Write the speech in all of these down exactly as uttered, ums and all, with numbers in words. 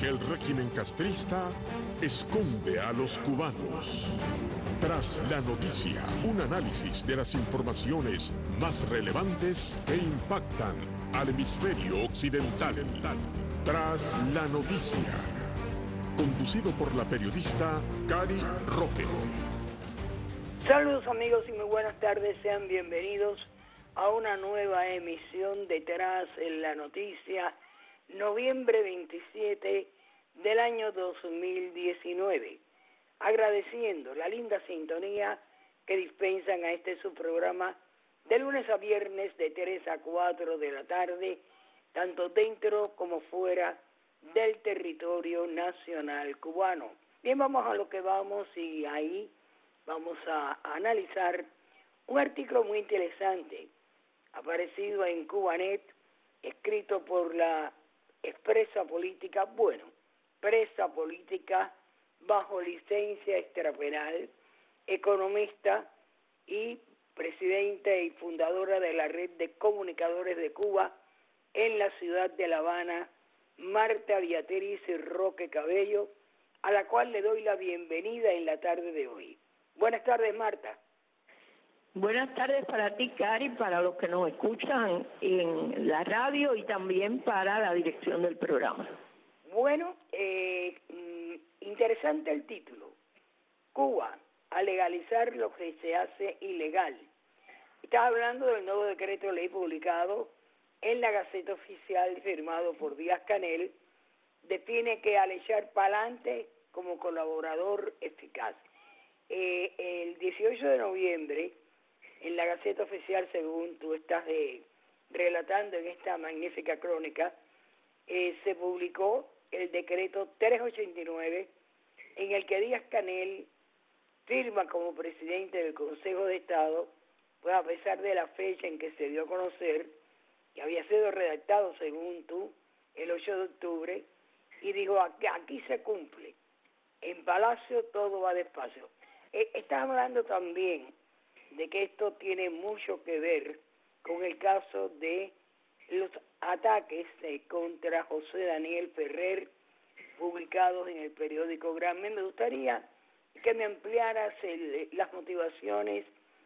que el régimen castrista esconde a los cubanos. Tras la noticia, un análisis de las informaciones más relevantes que impactan al hemisferio occidental. Tras la noticia, conducido por la periodista Cari Roque. Saludos amigos y muy buenas tardes, sean bienvenidos a una nueva emisión de Tras la Noticia, noviembre veintisiete del año dos mil diecinueve. Agradeciendo la linda sintonía que dispensan a este su programa de lunes a viernes de tres a cuatro de la tarde, tanto dentro como fuera del territorio nacional cubano. Bien, vamos a lo que vamos y ahí vamos a analizar un artículo muy interesante aparecido en Cubanet, escrito por la expresa política, bueno, presa política bajo licencia extrapenal, economista y presidenta y fundadora de la Red de Comunicadores de Cuba en la ciudad de La Habana, Marta Beatriz Roque Cabello, a la cual le doy la bienvenida en la tarde de hoy. Buenas tardes, Marta. Buenas tardes para ti, Cari, para los que nos escuchan en la radio y también para la dirección del programa. Bueno, eh, interesante el título. Cuba, a legalizar lo que se hace ilegal. Estás hablando del nuevo decreto de ley publicado en la Gaceta Oficial, firmado por Díaz-Canel, define que al echar pa'lante como colaborador eficaz. Eh, el dieciocho de noviembre, en la Gaceta Oficial, según tú estás de, relatando en esta magnífica crónica, eh, se publicó el decreto trescientos ochenta y nueve, en el que Díaz-Canel firma como presidente del Consejo de Estado, pues a pesar de la fecha en que se dio a conocer, que había sido redactado, según tú, el ocho de octubre, y dijo, aquí, aquí se cumple, en Palacio todo va despacio. Eh, estás hablando también de que esto tiene mucho que ver con el caso de los ataques eh, contra José Daniel Ferrer, publicados en el periódico Granme. Me gustaría que me ampliaras el, las motivaciones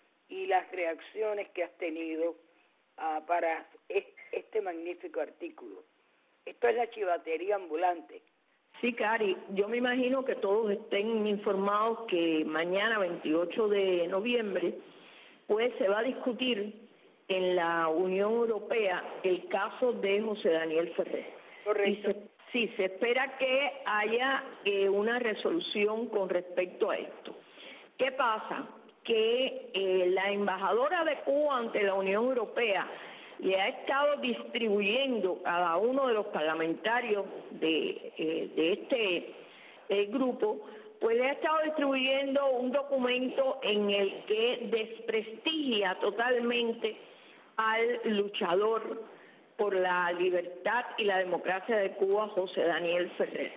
y las reacciones que has tenido uh, para es, este magnífico artículo. Esto es la chivatería ambulante. Sí, Cari, yo me imagino que todos estén informados que mañana, veintiocho de noviembre, pues se va a discutir en la Unión Europea el caso de José Daniel Ferrer. Correcto. Y se, sí, se espera que haya eh, una resolución con respecto a esto. ¿Qué pasa? Que eh, la embajadora de Cuba ante la Unión Europea le ha estado distribuyendo a cada uno de los parlamentarios de, eh, de este eh, grupo, pues le ha estado distribuyendo un documento en el que desprestigia totalmente al luchador por la libertad y la democracia de Cuba, José Daniel Ferrer.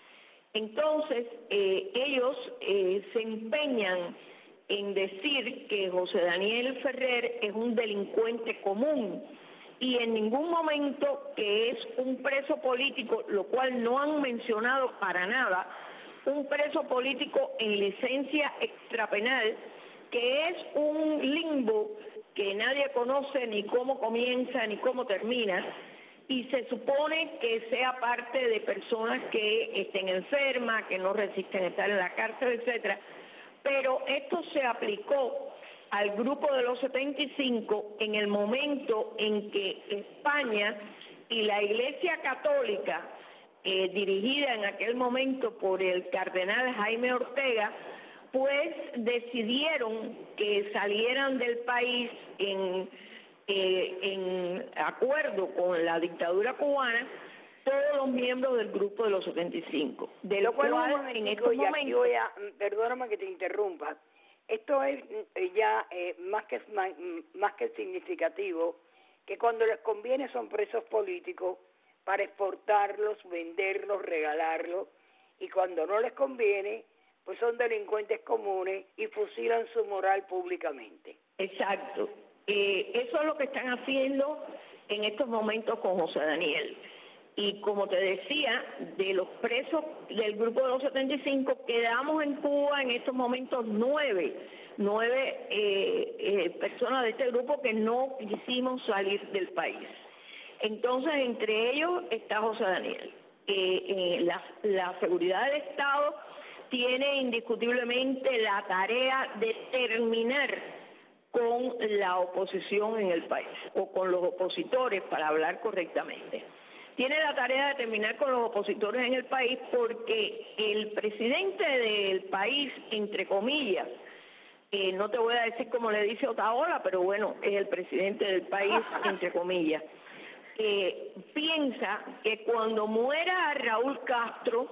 Entonces, eh, ellos eh, se empeñan en decir que José Daniel Ferrer es un delincuente común y en ningún momento que es un preso político, lo cual no han mencionado para nada, un preso político en licencia extrapenal, que es un limbo que nadie conoce ni cómo comienza ni cómo termina, y se supone que sea parte de personas que estén enfermas, que no resisten estar en la cárcel, etcétera. Pero esto se aplicó al grupo de los setenta y cinco en el momento en que España y la Iglesia Católica, eh, dirigida en aquel momento por el cardenal Jaime Ortega, pues decidieron que salieran del país en, eh, en acuerdo con la dictadura cubana todos los miembros del grupo de los setenta y cinco. De lo cual, cual en estos momentos... Voy a, perdóname que te interrumpa. Esto es ya eh, más que más, más que significativo, que cuando les conviene son presos políticos para exportarlos, venderlos, regalarlos, y cuando no les conviene, pues son delincuentes comunes y fusilan su moral públicamente. Exacto. Eh, eso es lo que están haciendo en estos momentos con José Daniel. Y como te decía, de los presos del grupo de los setenta y cinco, quedamos en Cuba en estos momentos nueve, nueve eh, eh, personas de este grupo que no quisimos salir del país. Entonces, entre ellos está José Daniel. Eh, eh, la, la seguridad del Estado tiene indiscutiblemente la tarea de terminar con la oposición en el país, o con los opositores, para hablar correctamente. Tiene la tarea de terminar con los opositores en el país porque el presidente del país, entre comillas, eh, no te voy a decir como le dice Otaola, pero bueno, es el presidente del país, entre comillas, eh, piensa que cuando muera Raúl Castro,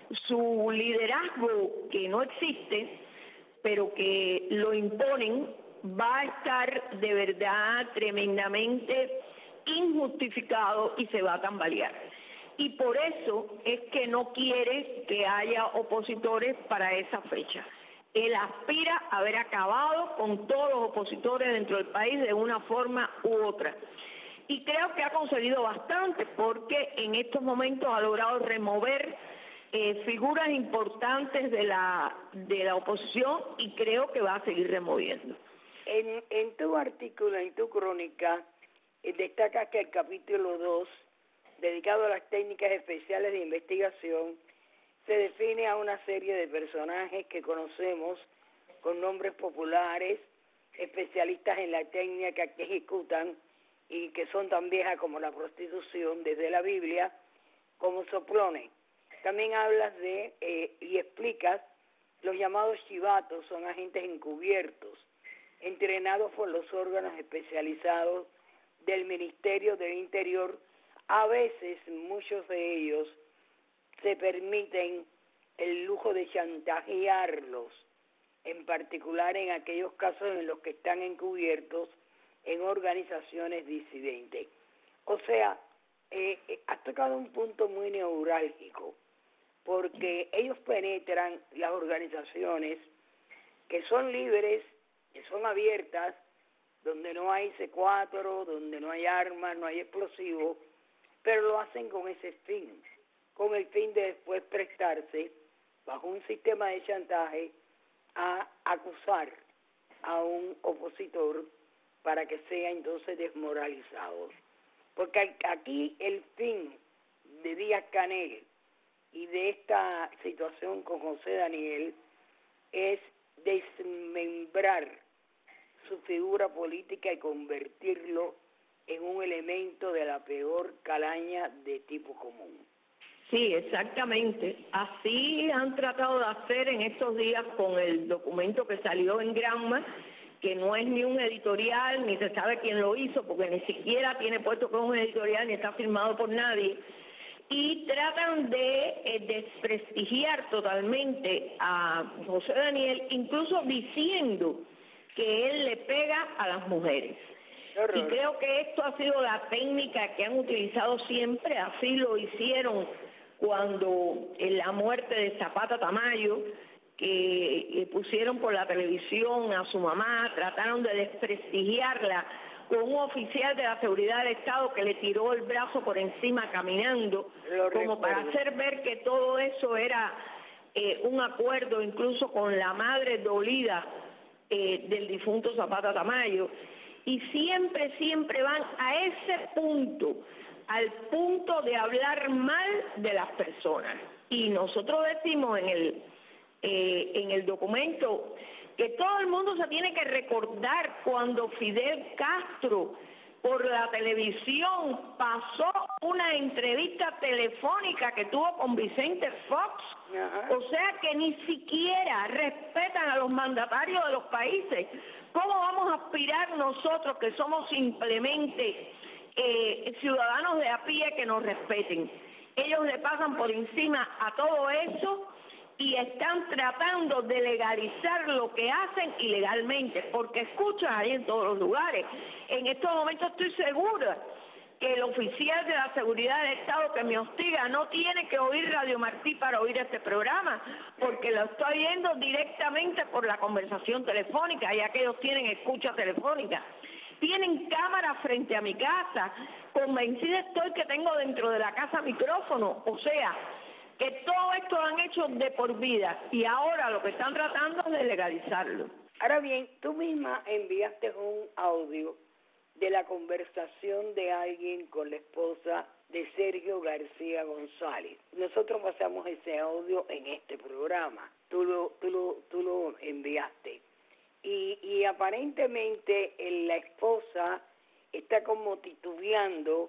su liderazgo, que no existe, pero que lo imponen, va a estar de verdad tremendamente injustificado y se va a tambalear. Y por eso es que no quiere que haya opositores para esa fecha. Él aspira a haber acabado con todos los opositores dentro del país de una forma u otra. Y creo que ha conseguido bastante porque en estos momentos ha logrado remover eh, figuras importantes de la, de la oposición y creo que va a seguir removiendo. En, en tu artículo, en tu crónica, eh, destacas que el capítulo dos, dedicado a las técnicas especiales de investigación, se define a una serie de personajes que conocemos con nombres populares, especialistas en la técnica que ejecutan y que son tan viejas como la prostitución desde la Biblia, como soplones. También hablas de, eh, y explicas, los llamados chivatos, son agentes encubiertos, entrenados por los órganos especializados del Ministerio del Interior. A veces muchos de ellos se permiten el lujo de chantajearlos, en particular en aquellos casos en los que están encubiertos en organizaciones disidentes. O sea, eh, eh, has tocado un punto muy neurálgico, porque ellos penetran las organizaciones que son libres, que son abiertas, donde no hay C cuatro, donde no hay armas, no hay explosivos, pero lo hacen con ese fin, con el fin de después prestarse, bajo un sistema de chantaje, a acusar a un opositor para que sea entonces desmoralizado. Porque aquí el fin de Díaz-Canel y de esta situación con José Daniel es desmembrar su figura política y convertirlo en un elemento de la peor calaña de tipo común. Sí, exactamente. Así han tratado de hacer en estos días con el documento que salió en Granma, que no es ni un editorial, ni se sabe quién lo hizo, porque ni siquiera tiene puesto que es un editorial, ni está firmado por nadie, y tratan de eh, desprestigiar totalmente a José Daniel, incluso diciendo que él le pega a las mujeres. Y creo que esto ha sido la técnica que han utilizado siempre, así lo hicieron cuando en la muerte de Zapata Tamayo, que eh, pusieron por la televisión a su mamá, trataron de desprestigiarla con un oficial de la seguridad del Estado que le tiró el brazo por encima caminando, como para hacer ver que todo eso era eh, un acuerdo incluso con la madre dolida eh, del difunto Zapata Tamayo. Y siempre, siempre van a ese punto, al punto de hablar mal de las personas. Y nosotros decimos en el eh, en el documento que todo el mundo se tiene que recordar cuando Fidel Castro por la televisión pasó una entrevista telefónica que tuvo con Vicente Fox. Ajá. O sea que ni siquiera respetan a los mandatarios de los países. ¿Cómo vamos a aspirar nosotros, que somos simplemente eh, ciudadanos de a pie, que nos respeten? Ellos le pasan por encima a todo eso y están tratando de legalizar lo que hacen ilegalmente, porque escuchan ahí en todos los lugares. En estos momentos estoy segura que el oficial de la seguridad del Estado que me hostiga no tiene que oír Radio Martí para oír este programa, porque lo estoy viendo directamente por la conversación telefónica, ya que ellos tienen escucha telefónica. tienen cámaras frente a mi casa, convencida estoy que tengo dentro de la casa micrófono, o sea, que todo esto lo han hecho de por vida y ahora lo que están tratando es de legalizarlo. Ahora bien, tú misma enviaste un audio de la conversación de alguien con la esposa de Sergio García González. Nosotros pasamos ese audio en este programa. Tú lo, tú lo, tú lo enviaste. Y, y aparentemente la esposa está como titubeando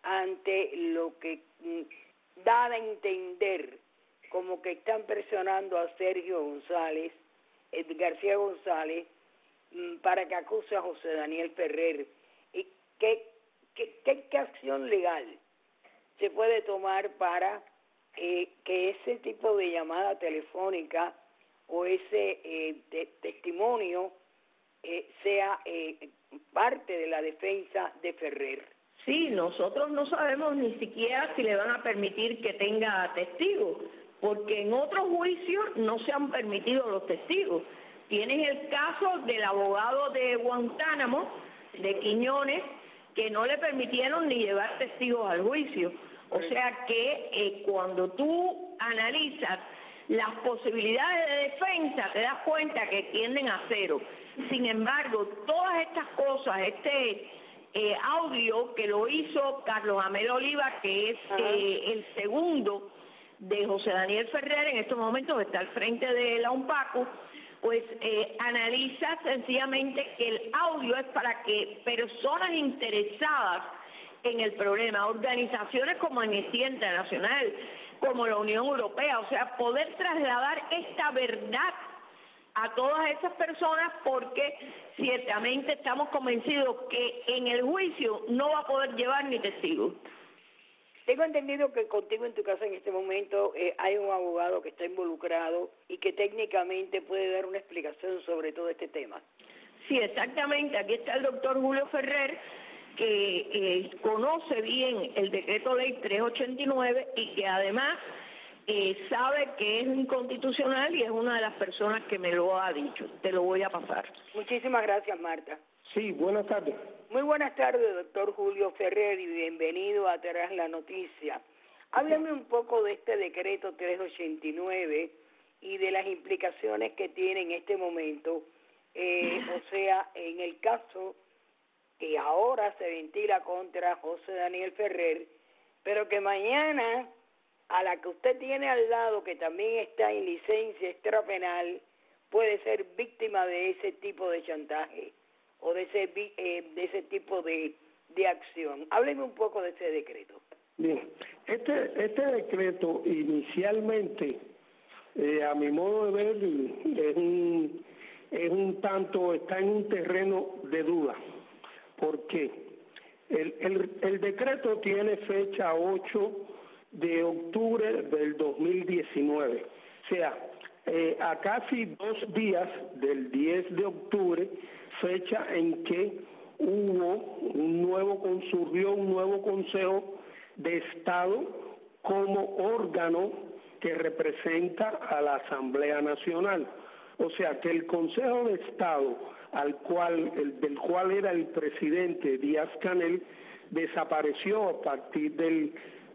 ante lo que mm, da a entender como que están presionando a Sergio González, eh, García González, mm, para que acuse a José Daniel Ferrer. ¿Y qué, qué, qué, qué acción legal se puede tomar para eh, que ese tipo de llamada telefónica o ese eh, de, testimonio eh, sea eh, parte de la defensa de Ferrer? Sí, nosotros no sabemos ni siquiera si le van a permitir que tenga testigos, porque en otros juicios no se han permitido los testigos. Tienes el caso del abogado de Guantánamo, de Quiñones, que no le permitieron ni llevar testigos al juicio. O sea que eh, cuando tú analizas las posibilidades de defensa, te das cuenta que tienden a cero. Sin embargo, todas estas cosas, este eh, audio que lo hizo Carlos Amel Oliva, que es eh, el segundo de José Daniel Ferrer, en estos momentos está al frente de la UNPACU, pues eh, analiza sencillamente que el audio es para que personas interesadas en el problema, organizaciones como Amnistía Internacional, como la Unión Europea, o sea, poder trasladar esta verdad a todas esas personas, porque ciertamente estamos convencidos que en el juicio no va a poder llevar ni testigos. Tengo entendido que contigo en tu casa en este momento eh, hay un abogado que está involucrado y que técnicamente puede dar una explicación sobre todo este tema. Sí, exactamente. Aquí está el doctor Julio Ferrer, que eh, conoce bien el decreto ley trescientos ochenta y nueve y que además eh, sabe que es inconstitucional y es una de las personas que me lo ha dicho. Te lo voy a pasar. Muchísimas gracias, Marta. Sí, buenas tardes. Muy buenas tardes, doctor Julio Ferrer, y bienvenido a Tras la Noticia. Háblame un poco de este decreto trescientos ochenta y nueve y de las implicaciones que tiene en este momento, eh, o sea, en el caso que ahora se ventila contra José Daniel Ferrer, pero que mañana a la que usted tiene al lado, que también está en licencia extrapenal, puede ser víctima de ese tipo de chantaje o de ese eh, de ese tipo de, de acción. Hábleme un poco de ese decreto. Bien, este este decreto inicialmente, eh, a mi modo de ver, es un, es un tanto, está en un terreno de duda. ¿Por qué? El, el, el decreto tiene fecha ocho de octubre del dos mil diecinueve. O sea, eh, a casi dos días del diez de octubre, fecha en que hubo un nuevo, surgió un nuevo Consejo de Estado como órgano que representa a la Asamblea Nacional. O sea, que el Consejo de Estado, al cual, el, del cual era el presidente Díaz-Canel, desapareció a partir del,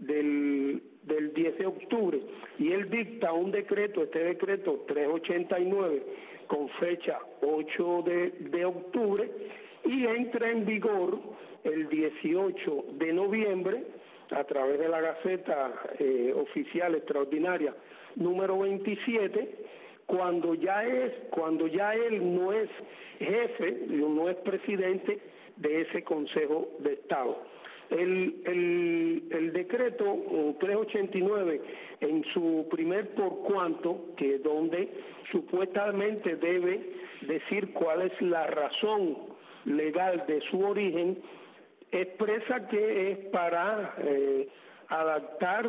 del, del diez de octubre, y él dicta un decreto, este decreto trescientos ochenta y nueve, con fecha ocho de octubre, y entra en vigor el dieciocho de noviembre a través de la Gaceta eh, Oficial Extraordinaria número veintisiete, cuando ya es cuando ya él no es jefe, no es presidente de ese Consejo de Estado. El, el, el decreto trescientos ochenta y nueve, en su primer por cuanto, que es donde supuestamente debe decir cuál es la razón legal de su origen, expresa que es para eh, adaptar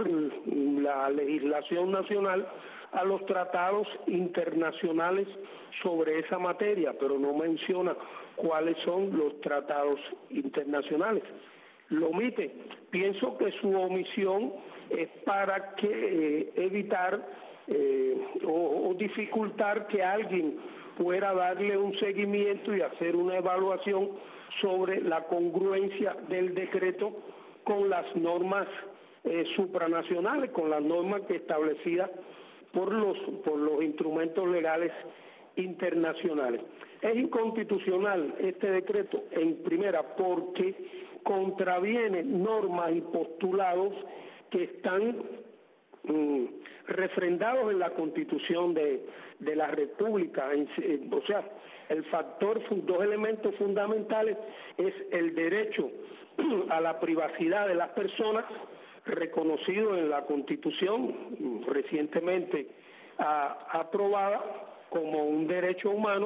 la legislación nacional a los tratados internacionales sobre esa materia, pero no menciona cuáles son los tratados internacionales. Lo omite. Pienso que su omisión es para que eh, evitar eh, o, o dificultar que alguien pueda darle un seguimiento y hacer una evaluación sobre la congruencia del decreto con las normas eh, supranacionales, con las normas que establecidas por los, por los instrumentos legales internacionales. Es inconstitucional este decreto, en primera, porque contraviene normas y postulados que están mm, refrendados en la Constitución de, de la República. O sea, el factor, dos elementos fundamentales es el derecho a la privacidad de las personas, reconocido en la Constitución recientemente a, aprobada como un derecho humano,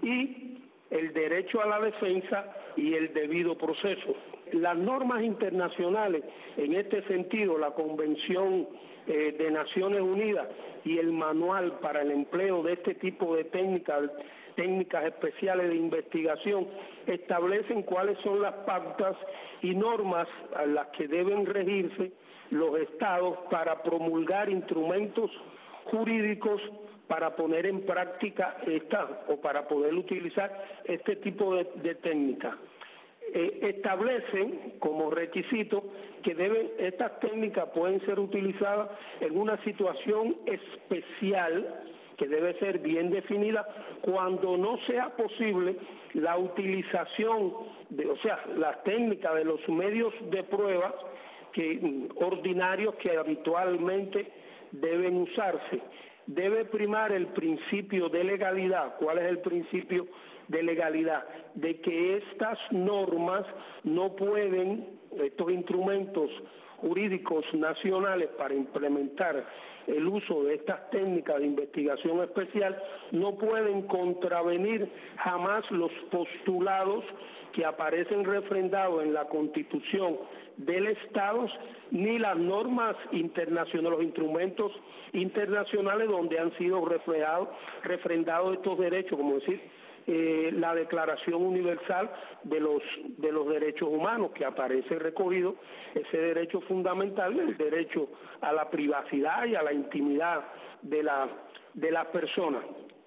y el derecho a la defensa y el debido proceso. Las normas internacionales, en este sentido, la Convención eh, de Naciones Unidas y el Manual para el Empleo de este tipo de técnicas, técnicas especiales de investigación, establecen cuáles son las pautas y normas a las que deben regirse los estados para promulgar instrumentos jurídicos para poner en práctica esta o para poder utilizar este tipo de, de técnicas. Eh, establecen como requisito que deben, estas técnicas pueden ser utilizadas en una situación especial que debe ser bien definida cuando no sea posible la utilización de, o sea, las técnicas de los medios de prueba que ordinarios que habitualmente deben usarse. Debe primar el principio de legalidad. ¿Cuál es el principio de legalidad? De que estas normas no pueden, estos instrumentos jurídicos nacionales para implementar el uso de estas técnicas de investigación especial, no pueden contravenir jamás los postulados que aparecen refrendados en la Constitución del Estado, ni las normas internacionales, los instrumentos internacionales donde han sido reflejados, refrendados estos derechos, como decir, eh, la Declaración Universal de los de los Derechos Humanos, que aparece recogido ese derecho fundamental, el derecho a la privacidad y a la intimidad de la de las personas.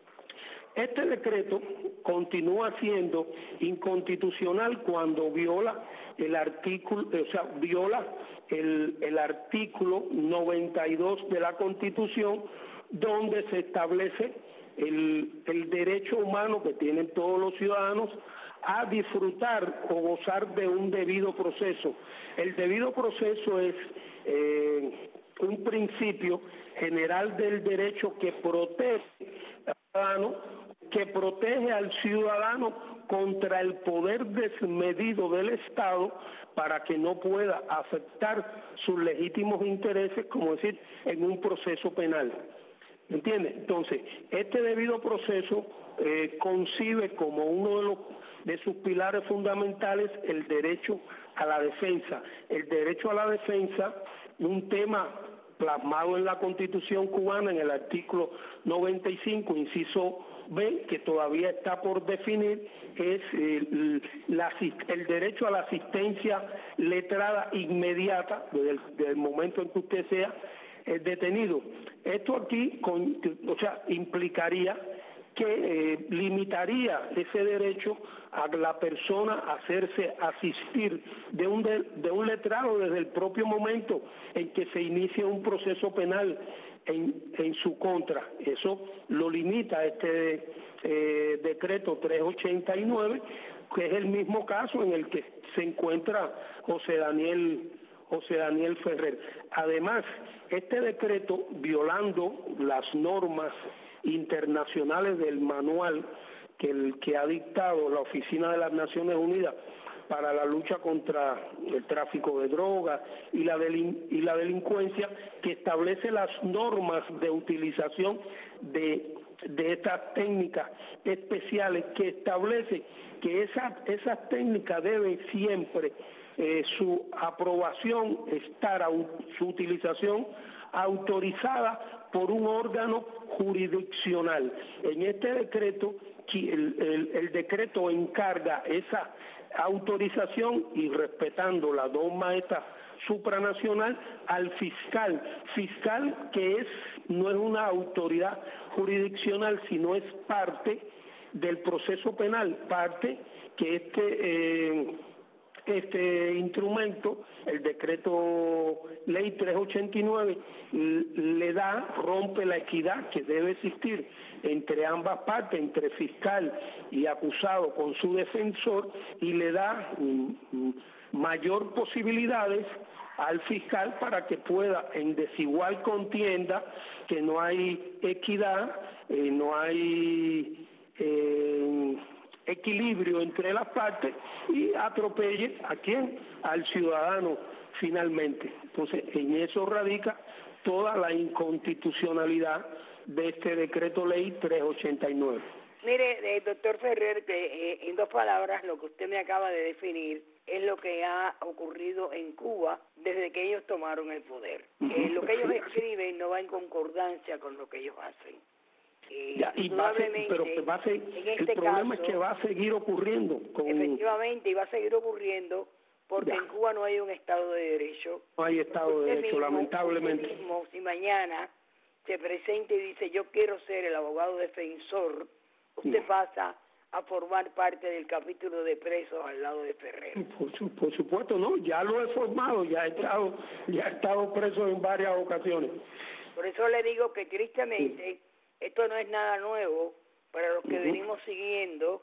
Este decreto continúa siendo inconstitucional cuando viola el artículo, o sea, viola el, el artículo noventa y dos de la Constitución, donde se establece el, el derecho humano que tienen todos los ciudadanos a disfrutar o gozar de un debido proceso. El debido proceso es eh, un principio general del derecho que protege al ciudadano, que protege al ciudadano contra el poder desmedido del Estado para que no pueda afectar sus legítimos intereses, como decir, en un proceso penal. ¿Entiende? Entonces, este debido proceso eh, concibe como uno de los de sus pilares fundamentales el derecho a la defensa. El derecho a la defensa, un tema plasmado en la Constitución cubana en el artículo noventa y cinco, inciso B, que todavía está por definir, es el, la, el derecho a la asistencia letrada inmediata desde el, desde el momento en que usted sea eh, detenido. Esto aquí, con, o sea, implicaría que eh, limitaría ese derecho a la persona a hacerse asistir de un, de, de un letrado desde el propio momento en que se inicia un proceso penal en, en su contra. Eso lo limita este eh, decreto trescientos ochenta y nueve, que es el mismo caso en el que se encuentra José Daniel José Daniel Ferrer. Además, este decreto, violando las normas internacionales del manual que, el, que ha dictado la Oficina de las Naciones Unidas para la lucha contra el tráfico de drogas y la, delin, y la delincuencia, que establece las normas de utilización de, de estas técnicas especiales, que establece que esa, esas técnicas deben siempre eh, su aprobación estar, a, su utilización autorizada por un órgano jurisdiccional. En este decreto, el, el, el decreto encarga esa autorización y respetando la norma esta supranacional al fiscal, fiscal que es no es una autoridad jurisdiccional, sino es parte del proceso penal, parte que este eh, este instrumento, el decreto ley trescientos ochenta y nueve, le da, rompe la equidad que debe existir entre ambas partes, entre fiscal y acusado con su defensor, y le da mm, mayor posibilidades al fiscal para que pueda, en desigual contienda, que no hay equidad, eh, no hay eh, equilibrio entre las partes, y atropelle a quién, al ciudadano finalmente. Entonces, en eso radica toda la inconstitucionalidad de este decreto ley trescientos ochenta y nueve. Mire, eh, doctor Ferrer, que, eh, en dos palabras, lo que usted me acaba de definir es lo que ha ocurrido en Cuba desde que ellos tomaron el poder. Uh-huh. Eh, lo que ellos escriben no va en concordancia con lo que ellos hacen. Eh, ya, y va a ser, pero que va a ser, en este el problema caso, es que va a seguir ocurriendo. Con... Efectivamente, y va a seguir ocurriendo porque ya. En Cuba no hay un Estado de Derecho. No hay Estado de Derecho, mismo, lamentablemente. Usted mismo, si mañana se presenta y dice yo quiero ser el abogado defensor, usted no. pasa a formar parte del capítulo de presos al lado de Ferrer. Por, su, por supuesto, no, ya lo he formado, ya he estado, ya he estado preso en varias ocasiones. Por eso le digo que tristemente sí. esto no es nada nuevo para los que uh-huh. venimos siguiendo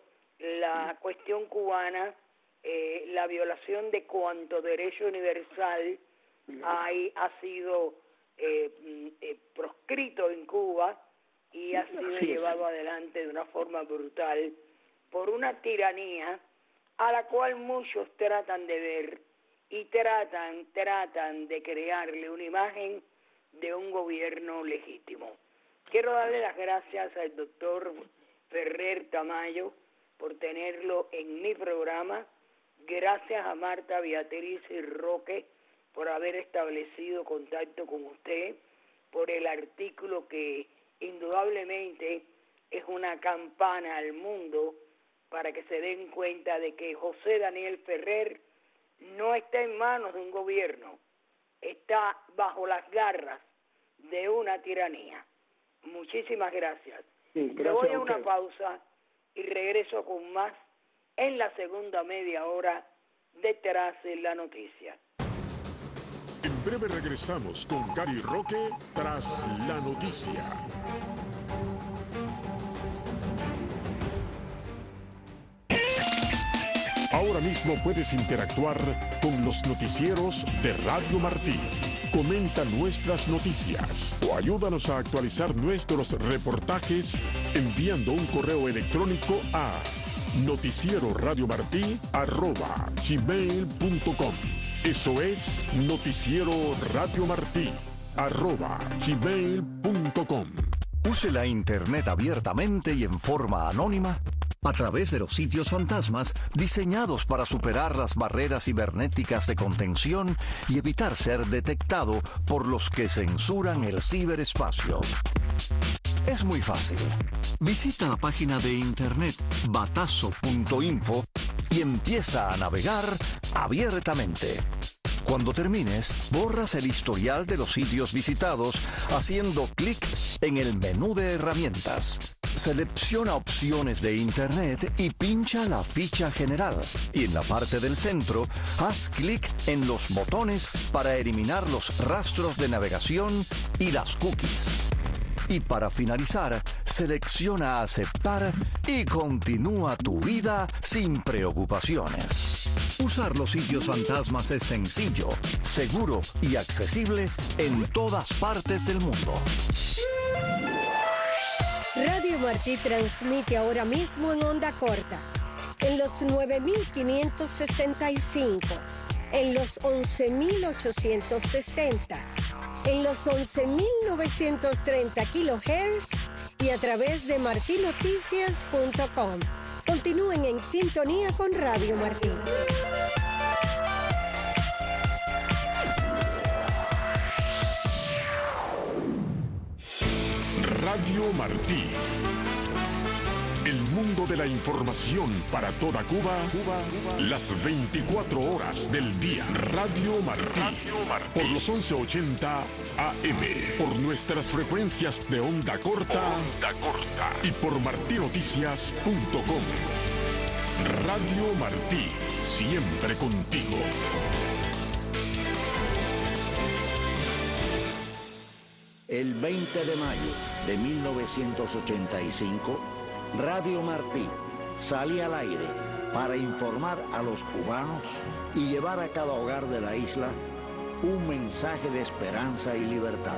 la cuestión cubana, eh, la violación de cuanto derecho universal uh-huh. hay, ha sido eh, eh, proscrito en Cuba y ha sido sí, llevado sí. adelante de una forma brutal por una tiranía a la cual muchos tratan de ver y tratan, tratan de crearle una imagen de un gobierno legítimo. Quiero darle las gracias al doctor Ferrer Tamayo por tenerlo en mi programa. Gracias a Marta Beatriz Roque por haber establecido contacto con usted, por el artículo que indudablemente es una campana al mundo para que se den cuenta de que José Daniel Ferrer no está en manos de un gobierno, está bajo las garras de una tiranía. Muchísimas gracias. Sí, gracias. Me voy a una pausa y regreso con más en la segunda media hora de Tras la Noticia. En breve regresamos con Gary Roque Tras la Noticia. Ahora mismo puedes interactuar con los noticieros de Radio Martí. Comenta nuestras noticias o ayúdanos a actualizar nuestros reportajes enviando un correo electrónico a noticieroradiomartí arroba gmail punto com. Eso es noticieroradiomartí arroba gmail punto com. Use la Internet abiertamente y en forma anónima a través de los sitios fantasmas diseñados para superar las barreras cibernéticas de contención y evitar ser detectado por los que censuran el ciberespacio. Es muy fácil. Visita la página de internet batazo punto info y empieza a navegar abiertamente. Cuando termines, borras el historial de los sitios visitados haciendo clic en el menú de herramientas. Selecciona opciones de Internet y pincha la ficha general. Y en la parte del centro, haz clic en los botones para eliminar los rastros de navegación y las cookies. Y para finalizar, selecciona aceptar y continúa tu vida sin preocupaciones. Usar los sitios fantasmas es sencillo, seguro y accesible en todas partes del mundo. Radio Martí transmite ahora mismo en onda corta, en los nueve mil quinientos sesenta y cinco, en los once mil ochocientos sesenta, en los once mil novecientos treinta kilohertz y a través de martí noticias punto com. Continúen en sintonía con Radio Martí. Radio Martí. El mundo de la información para toda Cuba, Cuba, Cuba. Las veinticuatro horas del día. Radio Martí. Radio Martí. Por los once ochenta A M. Por nuestras frecuencias de onda corta. Onda corta. Y por martí noticias punto com. Radio Martí. Siempre contigo. El veinte de mayo de mil novecientos ochenta y cinco, Radio Martí sale al aire para informar a los cubanos y llevar a cada hogar de la isla un mensaje de esperanza y libertad.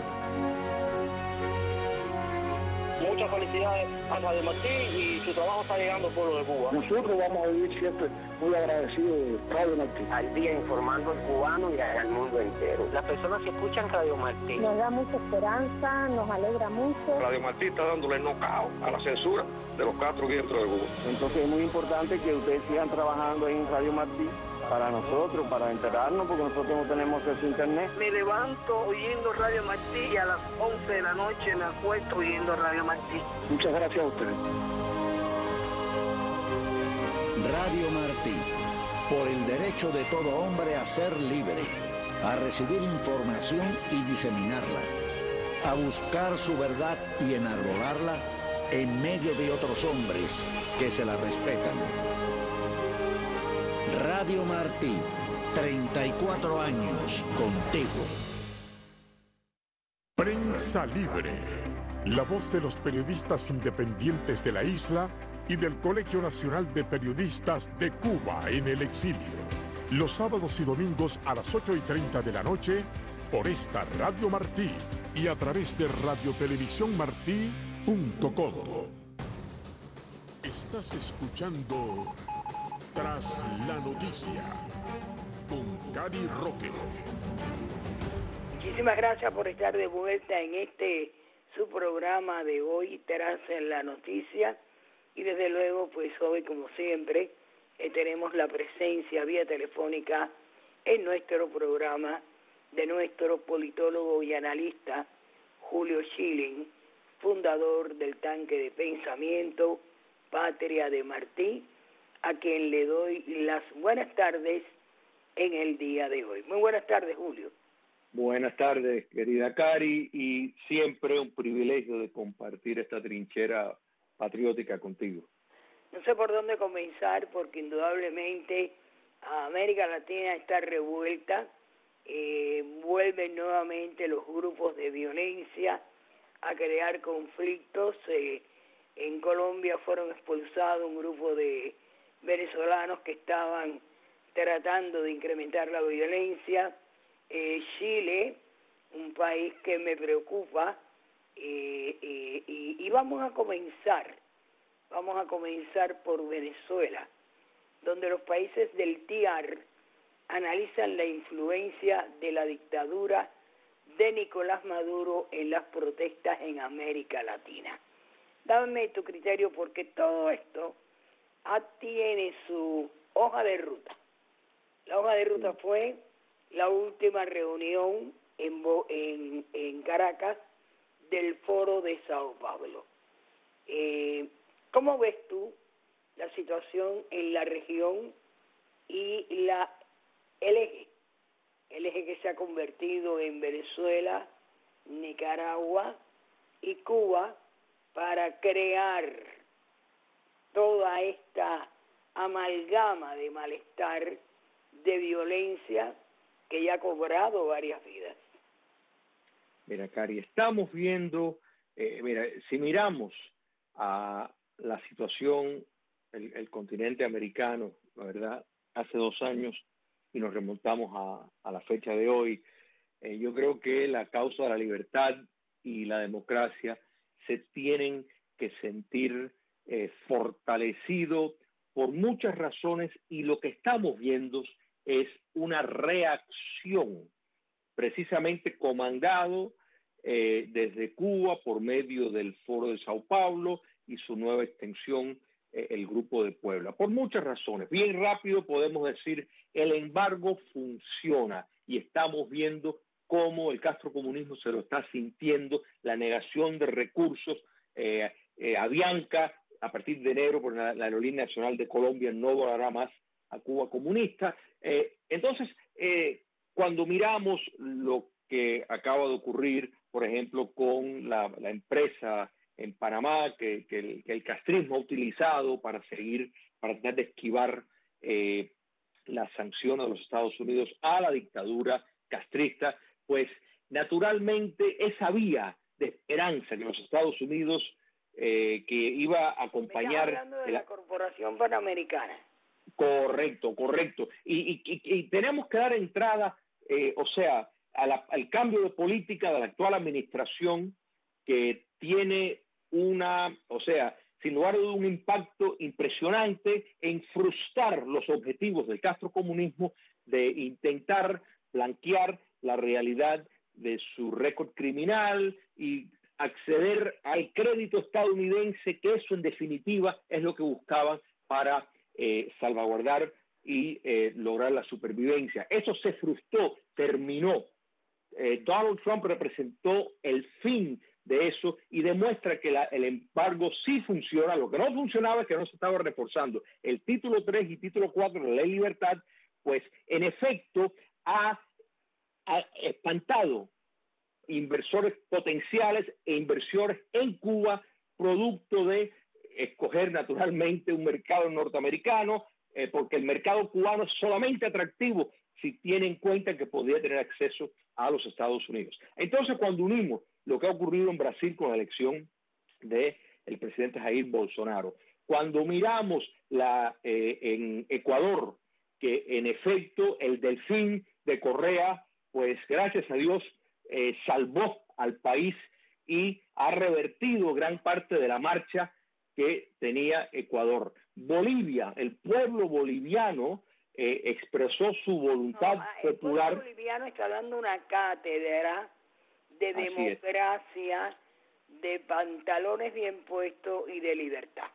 Muchas felicidades a Radio Martí y su trabajo está llegando al pueblo de Cuba. Nosotros vamos a vivir siempre muy agradecidos de Radio Martí. Al día informando al cubano y al mundo entero. Las personas que escuchan Radio Martí. Nos da mucha esperanza, nos alegra mucho. Radio Martí está dándole knockout a la censura de los Castro aquí dentro de Cuba. Entonces es muy importante que ustedes sigan trabajando ahí en Radio Martí para nosotros, para enterarnos, porque nosotros no tenemos acceso a internet. Me levanto oyendo Radio Martí y a las once de la noche me acuesto oyendo Radio Martí. Muchas gracias a ustedes. Radio Martí, por el derecho de todo hombre a ser libre, a recibir información y diseminarla, a buscar su verdad y enarbolarla en medio de otros hombres que se la respetan. Radio Martí, treinta y cuatro años contigo. Prensa Libre, la voz de los periodistas independientes de la isla y del Colegio Nacional de Periodistas de Cuba en el exilio. Los sábados y domingos a las ocho y treinta de la noche por esta Radio Martí y a través de radio televisión martí punto com. Estás escuchando Tras la Noticia con Cari Roque. Muchísimas gracias por estar de vuelta en este su programa de hoy, Tras la Noticia. Y desde luego, pues hoy, como siempre, eh, tenemos la presencia vía telefónica en nuestro programa de nuestro politólogo y analista Julio Schilling, fundador del Tanque de Pensamiento Patria de Martí, a quien le doy las buenas tardes en el día de hoy. Muy buenas tardes, Julio. Buenas tardes, querida Cari, y siempre un privilegio de compartir esta trinchera patriótica contigo. No sé por dónde comenzar, porque indudablemente América Latina está revuelta, eh, vuelven nuevamente los grupos de violencia a crear conflictos. Eh, en Colombia fueron expulsados un grupo de venezolanos que estaban tratando de incrementar la violencia. Eh, Chile, un país que me preocupa, eh, eh, y, y vamos a comenzar, vamos a comenzar por Venezuela, donde los países del T I A R analizan la influencia de la dictadura de Nicolás Maduro en las protestas en América Latina. Dame tu criterio, porque todo esto tiene su hoja de ruta. La hoja de ruta fue la última reunión en, en, en Caracas del Foro de Sao Paulo. Eh, ¿Cómo ves tú la situación en la región y la el eje, el eje que se ha convertido en Venezuela, Nicaragua y Cuba para crear toda esta amalgama de malestar, de violencia que ya ha cobrado varias vidas? Mira, Cari, estamos viendo, eh, mira, si miramos a la situación, el, el continente americano, la verdad, hace dos años, y nos remontamos a, a la fecha de hoy, eh, yo creo que la causa de la libertad y la democracia se tienen que sentir eh, fortalecido por muchas razones, y lo que estamos viendo es una reacción precisamente comandado eh, desde Cuba por medio del Foro de Sao Paulo y su nueva extensión, eh, el Grupo de Puebla, por muchas razones. Bien rápido podemos decir, el embargo funciona y estamos viendo cómo el castrocomunismo se lo está sintiendo, la negación de recursos. eh, eh, Avianca a partir de enero, por la, la Aerolínea Nacional de Colombia no volará más a Cuba comunista. Eh, entonces, eh, cuando miramos lo que acaba de ocurrir, por ejemplo, con la, la empresa en Panamá que, que, el, que el castrismo ha utilizado para seguir, para tratar de esquivar eh, las sanciones de los Estados Unidos a la dictadura castrista, pues naturalmente esa vía de esperanza que los Estados Unidos eh, que iba a acompañar... Me estás hablando de la, la Corporación Panamericana. Correcto, correcto. Y, y, y tenemos que dar entrada, eh, o sea, a la, al cambio de política de la actual administración que tiene una, o sea, sin lugar a dudas, un impacto impresionante en frustrar los objetivos del castrocomunismo de intentar blanquear la realidad de su récord criminal y acceder al crédito estadounidense, que eso en definitiva es lo que buscaban para eh, salvaguardar y eh, lograr la supervivencia. Eso se frustró, terminó. Eh, Donald Trump representó el fin de eso y demuestra que la, el embargo sí funciona. Lo que no funcionaba es que no se estaba reforzando. El título tres y título cuatro de la ley de libertad, pues en efecto ha, ha espantado inversores potenciales e inversores en Cuba, producto de escoger naturalmente un mercado norteamericano, eh, porque el mercado cubano es solamente atractivo si tiene en cuenta que podría tener acceso a los Estados Unidos. Entonces, cuando unimos lo que ha ocurrido en Brasil con la elección del presidente Jair Bolsonaro, cuando miramos la, eh, en Ecuador, que en efecto el delfín de Correa, pues gracias a Dios, eh, salvó al país y ha revertido gran parte de la marcha que tenía Ecuador. Bolivia, el pueblo boliviano eh, expresó su voluntad no, el popular. El pueblo boliviano está dando una cátedra de Así democracia, es. de pantalones bien puestos y de libertad.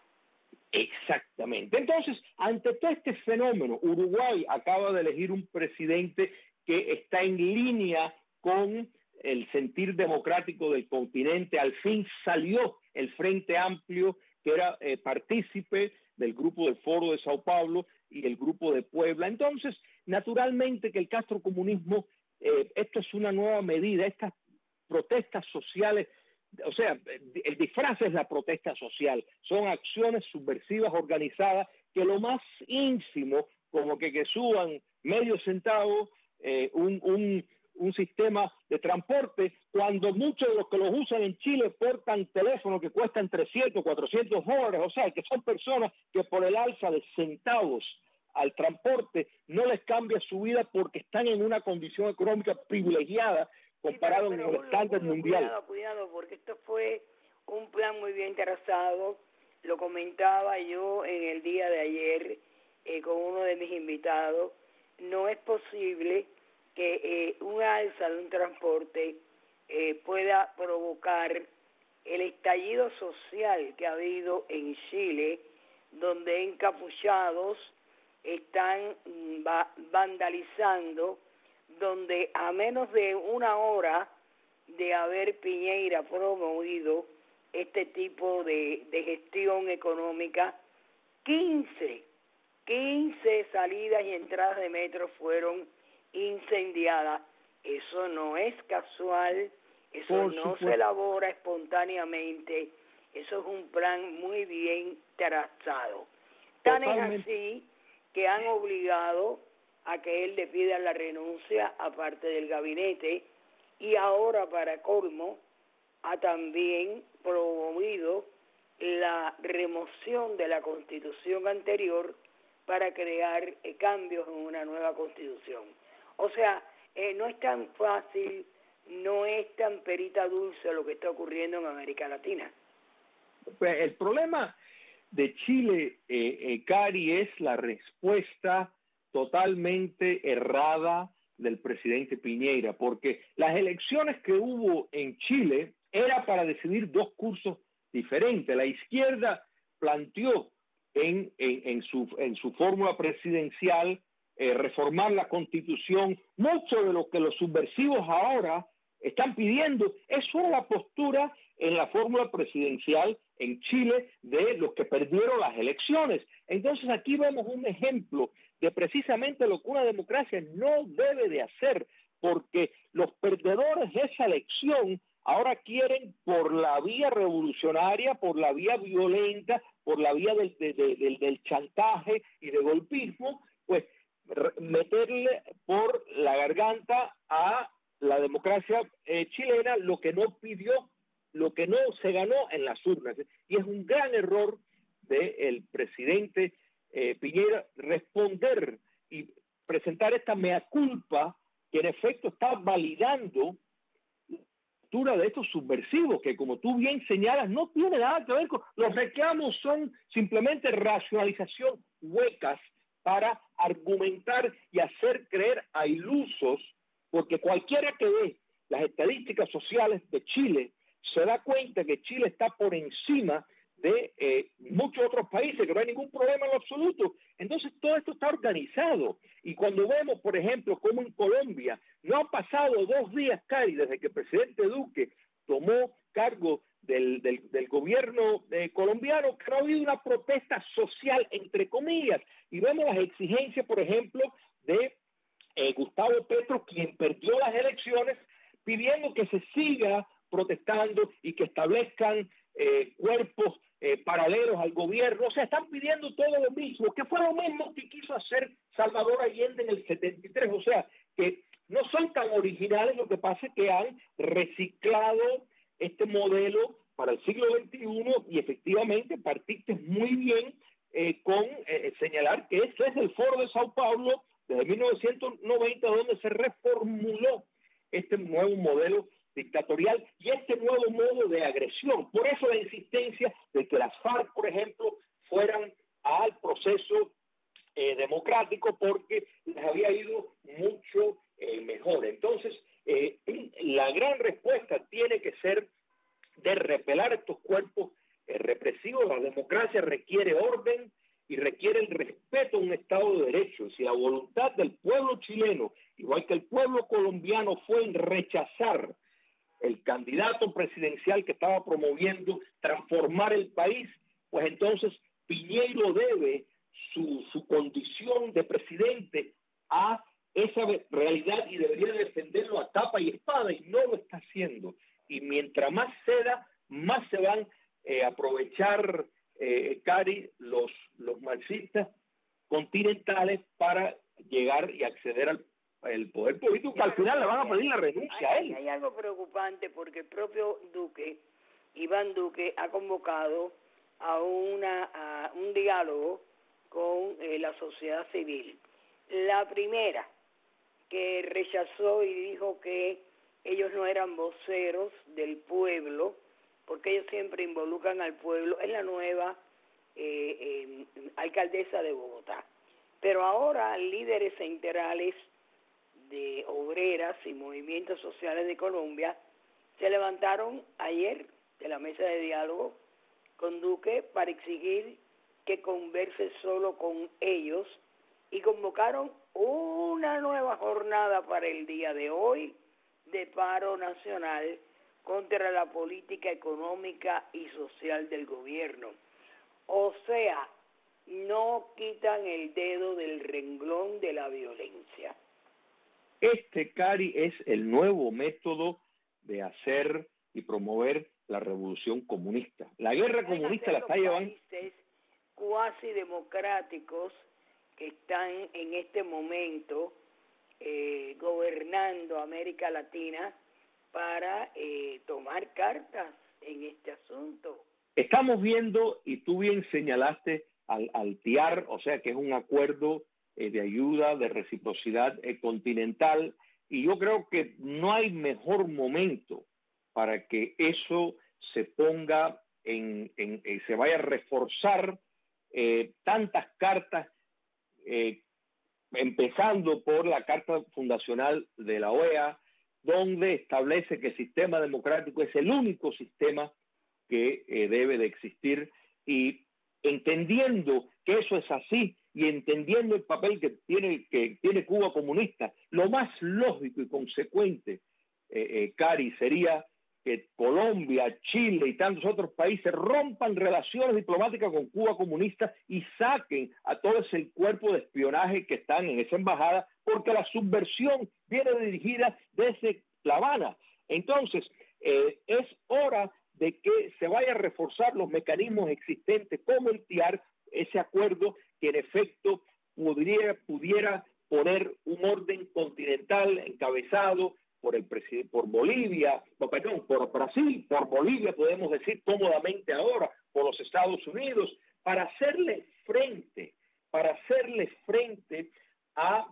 Exactamente. Entonces, ante todo este fenómeno, Uruguay acaba de elegir un presidente que está en línea con el sentir democrático del continente. Al fin salió el Frente Amplio, que era eh, partícipe del grupo del Foro de Sao Paulo y el grupo de Puebla. Entonces, naturalmente que el castrocomunismo, eh, esto es una nueva medida, estas protestas sociales, o sea, el disfraz es la protesta social, son acciones subversivas organizadas que lo más ínfimo, como que, que suban medio centavo, eh, un, un, un sistema de transporte, cuando muchos de los que los usan en Chile portan teléfonos que cuestan trescientos, cuatrocientos dólares, o sea, que son personas que por el alza de centavos al transporte no les cambia su vida porque están en una condición económica privilegiada comparado sí, pero, con pero, el estándar Julio, mundial. Cuidado, cuidado, porque esto fue un plan muy bien trazado, lo comentaba yo en el día de ayer eh, con uno de mis invitados. No es posible que eh, un alza de un transporte eh, pueda provocar el estallido social que ha habido en Chile, donde encapuchados están va vandalizando, donde a menos de una hora de haber Piñera promovido este tipo de, de gestión económica, quince, quince salidas y entradas de metro fueron incendiadas. Eso no es casual, eso Por no supuesto. se elabora espontáneamente, eso es un plan muy bien trazado. Tan es así que han obligado a que él le pida la renuncia a parte del gabinete y ahora, para colmo, ha también promovido la remoción de la constitución anterior para crear eh, cambios en una nueva constitución. O sea, eh, no es tan fácil, no es tan perita dulce lo que está ocurriendo en América Latina. Pues el problema de Chile, eh, eh, Cari, es la respuesta totalmente errada del presidente Piñera, porque las elecciones que hubo en Chile era para decidir dos cursos diferentes. La izquierda planteó en, en, en su, en su fórmula presidencial eh, reformar la Constitución. Mucho de lo que los subversivos ahora están pidiendo es solo la postura en la fórmula presidencial en Chile de los que perdieron las elecciones. Entonces aquí vemos un ejemplo de precisamente lo que una democracia no debe de hacer, porque los perdedores de esa elección ahora quieren por la vía revolucionaria, por la vía violenta, por la vía del, de, de, del, del chantaje y de golpismo, pues meterle por la garganta a la democracia eh, chilena lo que no pidió, lo que no se ganó en las urnas. Y es un gran error del presidente eh, Piñera responder y presentar esta mea culpa que en efecto está validando la postura de estos subversivos que, como tú bien señalas, no tiene nada que ver con los reclamos, son simplemente racionalización huecas para argumentar y hacer creer a ilusos, porque cualquiera que ve las estadísticas sociales de Chile se da cuenta que Chile está por encima de eh, muchos otros países, que no hay ningún problema en lo absoluto. Entonces todo esto está organizado, y cuando vemos, por ejemplo, como en Colombia no han pasado dos días, Cari, desde que el presidente Duque tomó cargo del, del, del gobierno eh, colombiano, que no ha habido una protesta social, entre comillas, y vemos las exigencias, por ejemplo, de eh, Gustavo Petro, quien perdió las elecciones, pidiendo que se siga protestando y que establezcan eh, cuerpos eh, paralelos al gobierno. O sea, están pidiendo todo lo mismo, que fue lo mismo que quiso hacer Salvador Allende en el setenta y tres. O sea, que no son tan originales, lo que pasa es que han reciclado este modelo para el siglo veintiuno, y efectivamente partiste muy bien eh, con eh, señalar que este es el Foro de Sao Paulo desde mil novecientos noventa, donde se reformuló este nuevo modelo dictatorial y este nuevo modo de agresión. Por eso la insistencia de que las FARC, por ejemplo, fueran al proceso eh, democrático, porque les había ido mucho eh, mejor. Entonces, eh, la gran respuesta tiene que ser de repelar estos cuerpos eh, represivos. La democracia requiere orden y requiere el respeto a un Estado de Derecho. Si la voluntad del pueblo chileno, igual que el pueblo colombiano, fue en rechazar el candidato presidencial que estaba promoviendo transformar el país, pues entonces Piñeiro debe su, su condición de presidente a esa realidad y debería defenderlo a capa y espada, y no lo está haciendo. Y mientras más ceda, más se van eh, a aprovechar, eh, Cari, los, los marxistas continentales para llegar y acceder al el poder político, que al final le van a pedir la renuncia a él. Hay algo preocupante, porque el propio Duque, Iván Duque, ha convocado a, una, a un diálogo con eh, la sociedad civil. La primera, que rechazó y dijo que ellos no eran voceros del pueblo, porque ellos siempre involucran al pueblo, es la nueva eh, eh, alcaldesa de Bogotá. Pero ahora líderes centrales de obreras y movimientos sociales de Colombia se levantaron ayer de la mesa de diálogo con Duque para exigir que converse solo con ellos, y convocaron una nueva jornada para el día de hoy de paro nacional contra la política económica y social del gobierno. O sea, no quitan el dedo del renglón de la violencia. Este, Cari, es el nuevo método de hacer y promover la revolución comunista. La guerra comunista la está llevando países cuasi democráticos que están en este momento eh, gobernando América Latina para eh, tomar cartas en este asunto. Estamos viendo, y tú bien señalaste al, al T I A R, o sea que es un acuerdo eh, de ayuda, de reciprocidad eh, continental, y yo creo que no hay mejor momento para que eso se ponga en, en, en se vaya a reforzar eh, tantas cartas, eh, empezando por la Carta Fundacional de la O E A, donde establece que el sistema democrático es el único sistema que eh, debe de existir, y entendiendo que eso es así y entendiendo el papel que tiene, que tiene Cuba comunista, lo más lógico y consecuente, eh, eh, Cari, sería que Colombia, Chile y tantos otros países rompan relaciones diplomáticas con Cuba comunista y saquen a todo ese cuerpo de espionaje que están en esa embajada, porque la subversión viene dirigida desde La Habana. Entonces, eh, es hora de que se vaya a reforzar los mecanismos existentes, como el T I A R, ese acuerdo que en efecto pudiera, pudiera poner un orden continental encabezado por el presidente, por Bolivia, no, perdón, por Brasil, por Bolivia, podemos decir cómodamente ahora, por los Estados Unidos, para hacerle frente, para hacerle frente a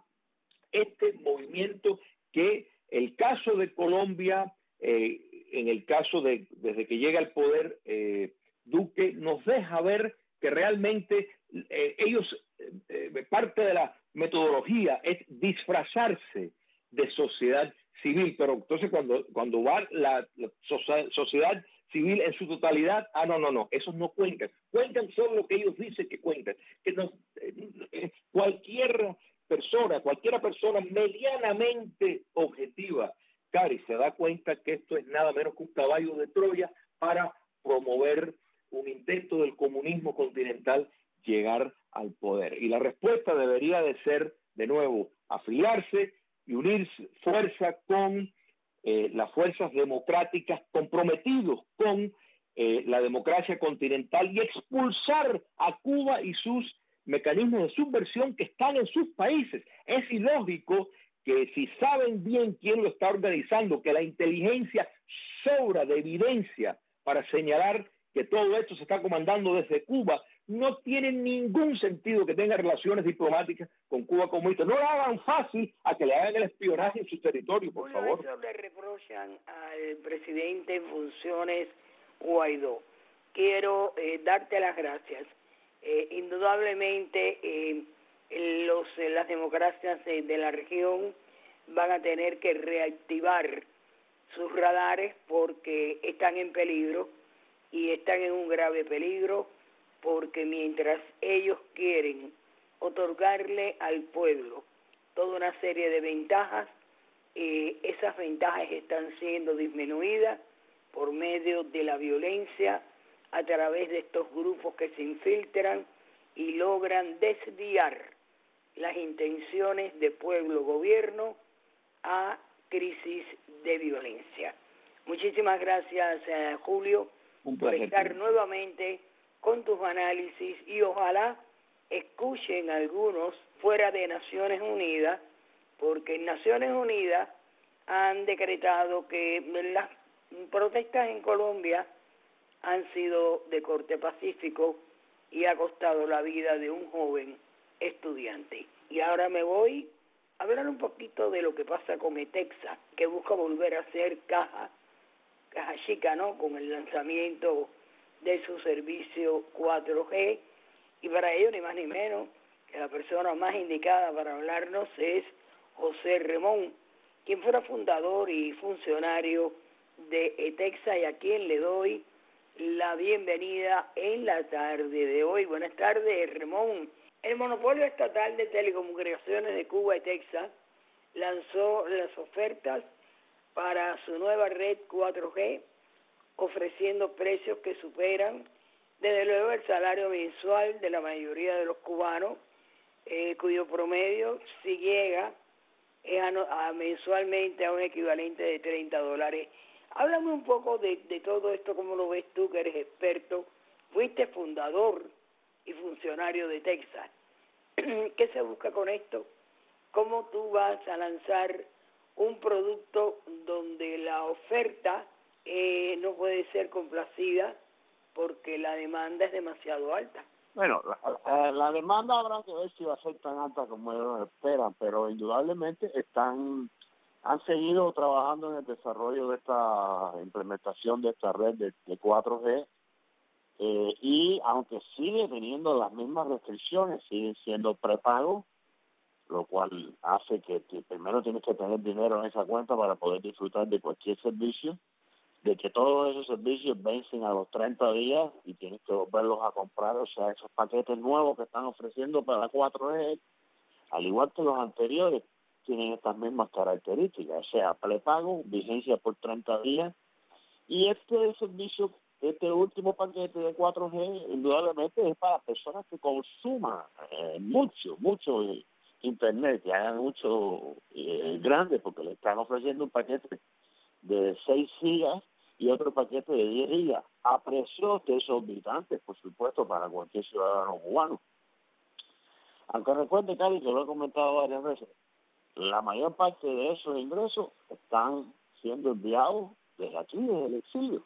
este movimiento que el caso de Colombia, eh, en el caso de desde que llega al poder eh, Duque, nos deja ver que realmente eh, ellos, eh, parte de la metodología es disfrazarse de sociedad civil, pero entonces cuando, cuando va la, la sociedad civil en su totalidad, ah, no, no, no, esos no cuentan, cuentan solo lo que ellos dicen que cuentan, que no, eh, cualquier persona, cualquiera persona medianamente objetiva, Cari, se da cuenta que esto es nada menos que un caballo de Troya para promover un intento del comunismo continental llegar al poder. Y la respuesta debería de ser, de nuevo, afiliarse y unir fuerza con eh, las fuerzas democráticas, comprometidos con eh, la democracia continental y expulsar a Cuba y sus mecanismos de subversión que están en sus países. Es ilógico que si saben bien quién lo está organizando, que la inteligencia sobra de evidencia para señalar que todo esto se está comandando desde Cuba, no tiene ningún sentido que tenga relaciones diplomáticas con Cuba comunista. No le hagan fácil a que le hagan el espionaje en su territorio, por bueno, favor. Eso le reprochan al presidente en funciones Guaidó. Quiero eh, darte las gracias. Eh, indudablemente eh, los, eh, las democracias eh, de la región van a tener que reactivar sus radares porque están en peligro y están en un grave peligro porque mientras ellos quieren otorgarle al pueblo toda una serie de ventajas, eh, esas ventajas están siendo disminuidas por medio de la violencia a través de estos grupos que se infiltran y logran desviar las intenciones de pueblo-gobierno a crisis de violencia. Muchísimas gracias, eh, Julio, por estar nuevamente con tus análisis y ojalá escuchen algunos fuera de Naciones Unidas, porque en Naciones Unidas han decretado que las protestas en Colombia han sido de corte pacífico y ha costado la vida de un joven estudiante. Y ahora me voy a hablar un poquito de lo que pasa con ETEXA, que busca volver a ser caja, caja chica, ¿no?, con el lanzamiento de su servicio cuatro G, y para ello ni más ni menos que la persona más indicada para hablarnos es José Remón, quien fuera fundador y funcionario de ETEXA y a quien le doy la bienvenida en la tarde de hoy. Buenas tardes, Remón. El monopolio estatal de telecomunicaciones de Cuba, ETEXA, lanzó las ofertas para su nueva red cuatro G, ofreciendo precios que superan desde luego el salario mensual de la mayoría de los cubanos, eh, cuyo promedio, si llega, es a, a mensualmente a un equivalente de treinta dólares. Háblame un poco de, de todo esto, cómo lo ves tú, que eres experto, fuiste fundador y funcionario de Texas. ¿Qué se busca con esto? ¿Cómo tú vas a lanzar un producto donde la oferta eh, no puede ser complacida porque la demanda es demasiado alta? Bueno, la, la demanda habrá que ver si va a ser tan alta como ellos esperan, pero indudablemente están han seguido trabajando en el desarrollo de esta implementación de esta red de, de cuatro G, eh, y aunque sigue teniendo las mismas restricciones, siguen siendo prepagos, lo cual hace que, que primero tienes que tener dinero en esa cuenta para poder disfrutar de cualquier servicio, de que todos esos servicios vencen a los treinta días y tienes que volverlos a comprar. O sea, esos paquetes nuevos que están ofreciendo para cuatro G, al igual que los anteriores, tienen estas mismas características, o sea, prepago, vigencia por treinta días, Y este servicio, este último paquete de cuatro G, indudablemente es para personas que consuman eh, mucho, mucho eh, Internet, que hagan mucho eh, grande, porque le están ofreciendo un paquete de seis gigas y otro paquete de diez gigas, a precios desorbitantes, por supuesto, para cualquier ciudadano cubano. Aunque recuerde, Cari, que lo he comentado varias veces, la mayor parte de esos ingresos están siendo enviados desde aquí, desde el exilio.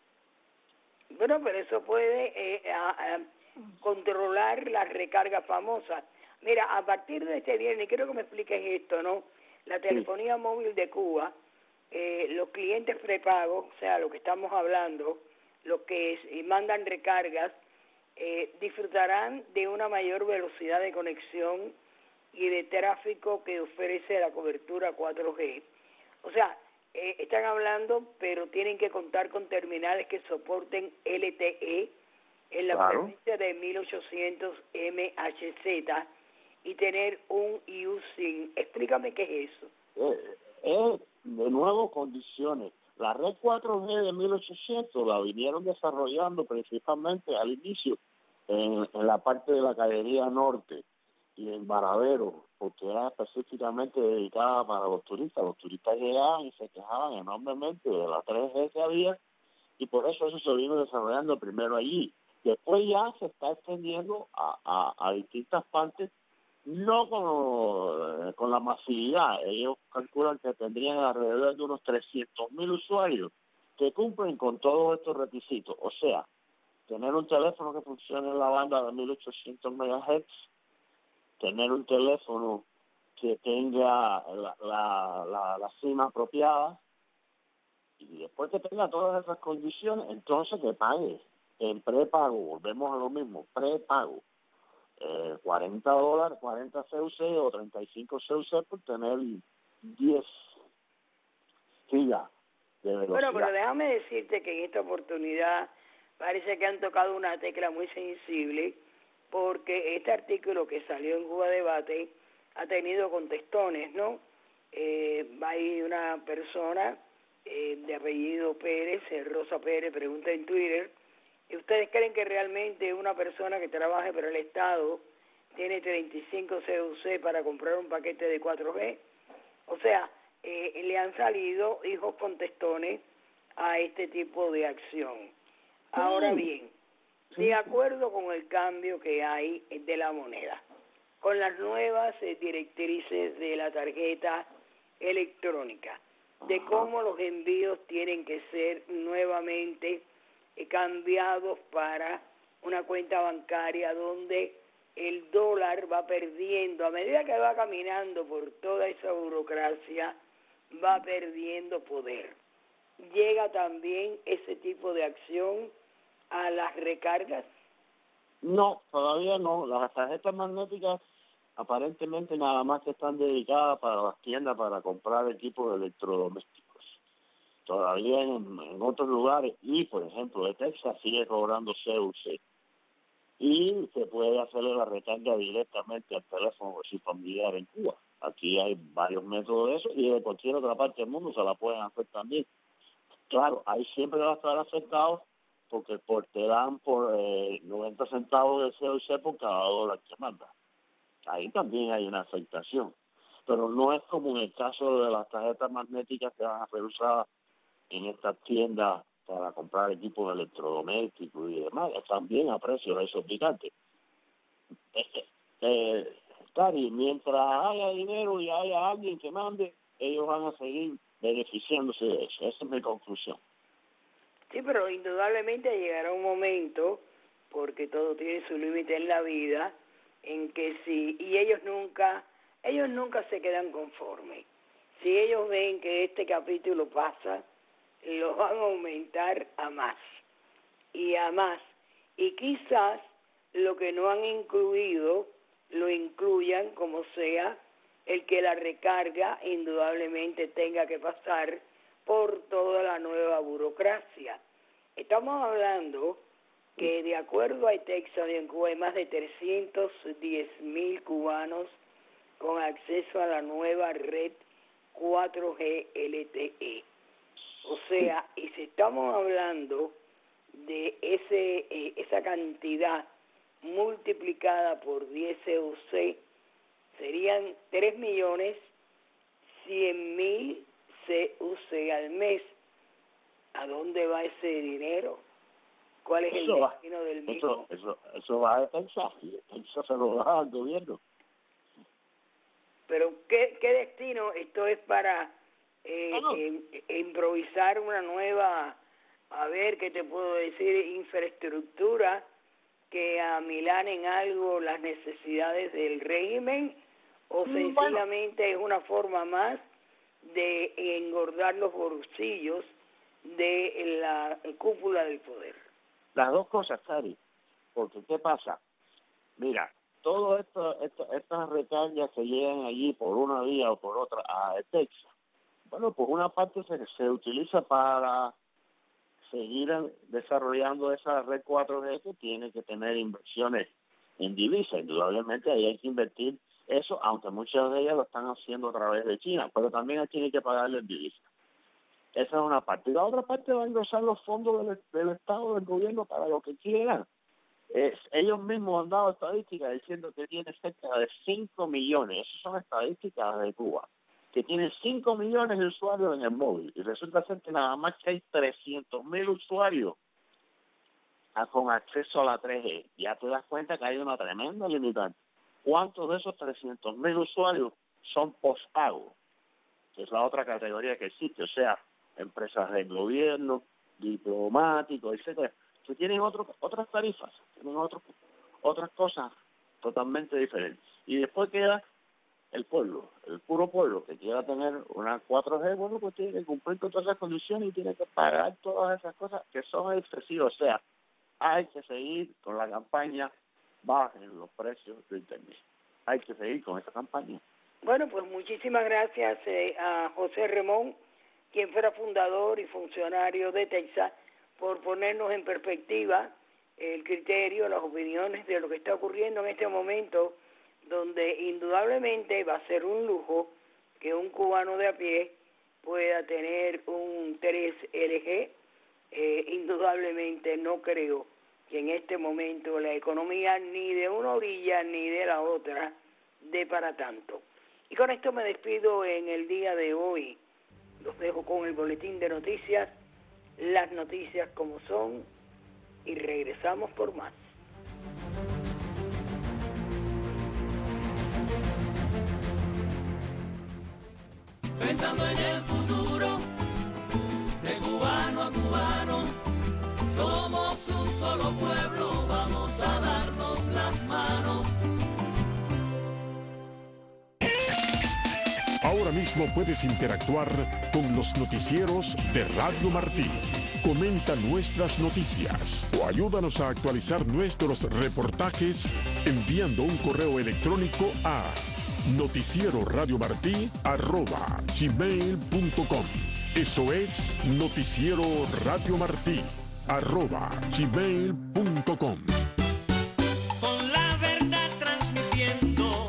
Bueno, pero eso puede eh, a, a controlar las recargas famosas. Mira, a partir de este viernes, quiero que me expliques esto, ¿no? La telefonía sí. móvil de Cuba, eh, los clientes prepagos, o sea, lo que estamos hablando, los que es, mandan recargas, eh, disfrutarán de una mayor velocidad de conexión y de tráfico que ofrece la cobertura cuatro G. O sea, eh, están hablando, pero tienen que contar con terminales que soporten L T E en la claro. frecuencia de mil ochocientos M H Z y tener un U S I M. Explícame qué es eso. Eh, eh, de nuevo, condiciones. La red cuatro G de mil ochocientos la vinieron desarrollando principalmente al inicio en, en la parte de la Cañería Norte y en Varadero, porque era específicamente dedicada para los turistas. Los turistas llegaban y se quejaban enormemente de la tres G que había, y por eso eso se vino desarrollando primero allí. Después ya se está extendiendo a, a, a distintas partes, no con, con la masividad. Ellos calculan que tendrían alrededor de unos trescientos mil usuarios que cumplen con todos estos requisitos. O sea, tener un teléfono que funcione en la banda de mil ochocientos megahertz, tener un teléfono que tenga la, la, la, la SIM apropiada, y después que tenga todas esas condiciones, entonces que pague en prepago. Volvemos a lo mismo, prepago. Eh, cuarenta dólares, cuarenta C U C o treinta y cinco C U C por tener diez gigas de velocidad. Bueno, pero déjame decirte que en esta oportunidad parece que han tocado una tecla muy sensible, porque este artículo que salió en Cuba Debate ha tenido contestones, ¿no? Eh, hay una persona eh, de apellido Pérez, Rosa Pérez, pregunta en Twitter: ¿ustedes creen que realmente una persona que trabaje para el Estado tiene treinta y cinco C U C para comprar un paquete de cuatro G? O sea, eh, le han salido hijos contestones a este tipo de acción. Ahora bien, de acuerdo con el cambio que hay de la moneda, con las nuevas eh, directrices de la tarjeta electrónica, de cómo los envíos tienen que ser nuevamente eh, cambiados para una cuenta bancaria donde el dólar va perdiendo, a medida que va caminando por toda esa burocracia, va perdiendo poder. Llega también ese tipo de acción a las recargas. No, todavía no. Las tarjetas magnéticas aparentemente nada más que están dedicadas para las tiendas para comprar equipos electrodomésticos. Todavía en, en otros lugares, y por ejemplo de Texas, sigue cobrando C U C. Y se puede hacerle la recarga directamente al teléfono de su familiar en Cuba. Aquí hay varios métodos de eso, y de cualquier otra parte del mundo se la pueden hacer también. Claro, ahí siempre va a estar afectado, porque por, te dan por eh, noventa centavos de C U C por cada dólar que manda. Ahí también hay una afectación. Pero no es como en el caso de las tarjetas magnéticas que van a ser usadas en estas tiendas para comprar equipos electrodomésticos y demás, también a precios exorbitantes. Eh, eh, Cari, mientras haya dinero y haya alguien que mande, ellos van a seguir beneficiándose de eso. Esa es mi conclusión. Sí, pero indudablemente llegará un momento, porque todo tiene su límite en la vida, en que si, y ellos nunca, ellos nunca se quedan conformes. Si ellos ven que este capítulo pasa, lo van a aumentar a más y a más. Y quizás lo que no han incluido, lo incluyan, como sea, el que la recarga indudablemente tenga que pasar por toda la nueva burocracia. Estamos hablando que de acuerdo a Texas y en Cuba hay más de trescientos diez mil cubanos con acceso a la nueva red cuatro G L T E. O sea, y si estamos hablando de ese eh, esa cantidad multiplicada por diez C U C, serían tres millones cien mil C U C al mes. ¿A dónde va ese dinero? ¿Cuál es eso el va, destino del mismo? Eso, eso, eso va a Texas, y Texas se lo da al gobierno. Pero ¿qué, qué destino? Esto es para eh, no, no. eh, improvisar una nueva, a ver, ¿qué te puedo decir? Infraestructura que amilanen algo las necesidades del régimen, o Mm, sencillamente es una forma más de engordar los bolsillos de la cúpula del poder. Las dos cosas, Cari, porque ¿qué pasa? Mira, todo esto, esto estas recargas que llegan allí por una vía o por otra a Texas, bueno, pues una parte se, se utiliza para seguir desarrollando esa red cuatro G que tiene que tener inversiones en divisa. Indudablemente ahí hay que invertir eso, aunque muchas de ellas lo están haciendo a través de China, pero también aquí hay que pagarle en divisa. Esa es una parte. Y la otra parte va a engrosar los fondos del, del Estado, del gobierno, para lo que quieran. Eh, ellos mismos han dado estadísticas diciendo que tiene cerca de cinco millones, esas son estadísticas de Cuba, que tiene cinco millones de usuarios en el móvil. Y resulta ser que nada más que hay trescientos mil usuarios a, con acceso a la tres G. Ya te das cuenta que hay una tremenda limitante. ¿Cuántos de esos trescientos mil usuarios son postpago? Que es la otra categoría que existe, o sea, empresas del gobierno, diplomáticos, etcétera, que tienen otro, otras tarifas, tienen otro, otras cosas totalmente diferentes. Y después queda el pueblo, el puro pueblo que quiera tener una cuatro G, bueno, pues tiene que cumplir con todas esas condiciones y tiene que pagar todas esas cosas que son excesivas. O sea, hay que seguir con la campaña, bajen los precios de Internet. Hay que seguir con esa campaña. Bueno, pues muchísimas gracias eh, a José Ramón, quien fuera fundador y funcionario de Texas, por ponernos en perspectiva el criterio, las opiniones de lo que está ocurriendo en este momento, donde indudablemente va a ser un lujo que un cubano de a pie pueda tener un tres L G. Eh, indudablemente no creo que en este momento la economía ni de una orilla ni de la otra dé para tanto. Y con esto me despido en el día de hoy. Los dejo con el boletín de noticias, las noticias como son, y regresamos por más. Pensando en el futuro, de cubano a cubano, somos un solo pueblo, vamos a darnos las manos. Ahora mismo puedes interactuar con los noticieros de Radio Martí. Comenta nuestras noticias o ayúdanos a actualizar nuestros reportajes enviando un correo electrónico a noticieroradiomartí arroba gmail punto com. Eso es Noticiero Radio Martí arroba gmail punto com. Con la verdad transmitiendo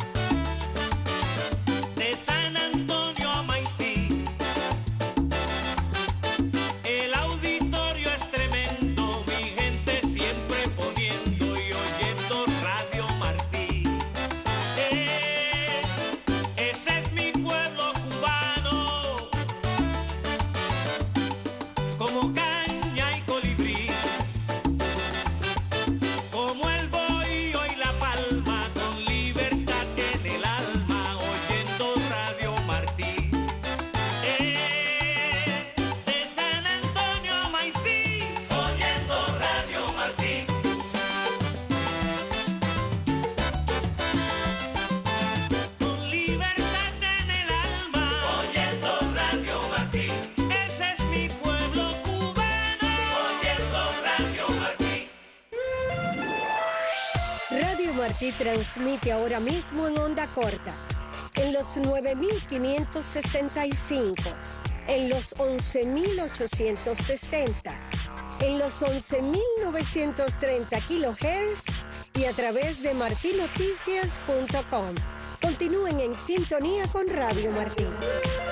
de San Antonio a Maicí. El auditorio es tremendo, mi gente siempre poniendo y oyendo Radio Martí. Eh, ese es mi pueblo cubano, como caña y colibrí, como el bohío y la palma, con libertad en el alma, oyendo Radio Martí. Eh, de San Antonio a Maicí, oyendo Radio Martí. Con libertad en el alma, oyendo Radio Martí. Ese es mi pueblo cubano, oyendo Radio Martí. Radio Martí transmite ahora mismo en onda corta, en los nueve mil quinientos sesenta y cinco, en los once mil ochocientos sesenta, en los once mil novecientos treinta kilohertz y a través de martinoticias punto com. Continúen en sintonía con Radio Martí.